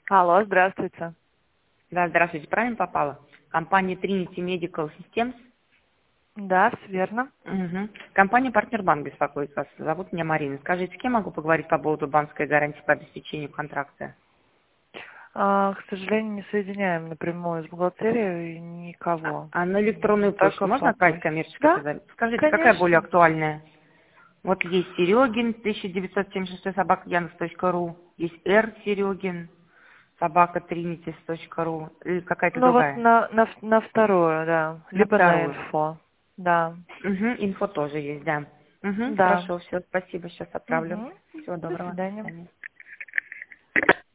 Алло, здравствуйте. Да, здравствуйте, правильно попала? Компания Trinity Medical Systems. Да, все верно. Угу. Компания Партнербанк беспокоит вас. Зовут меня Марина. Скажите, с кем могу поговорить по поводу банковской гарантии по обеспечению контракта? К сожалению, не соединяем напрямую с бухгалтерией никого. А на электронную почту Только можно отправить факс. коммерческое Да, предложение? Скажите, какая более конечно. актуальная? Вот есть Серегин, 1976 собака Яндекс.ру, есть Р. Серегин, собака Trinitis.ru, или какая-то Ну вот другая? на второе, да. На Либо на вторую. инфо. Да. Угу, инфо тоже есть, да. Угу, Да. хорошо, все, спасибо, сейчас отправлю. Угу. Всего До доброго, до свидания. свидания.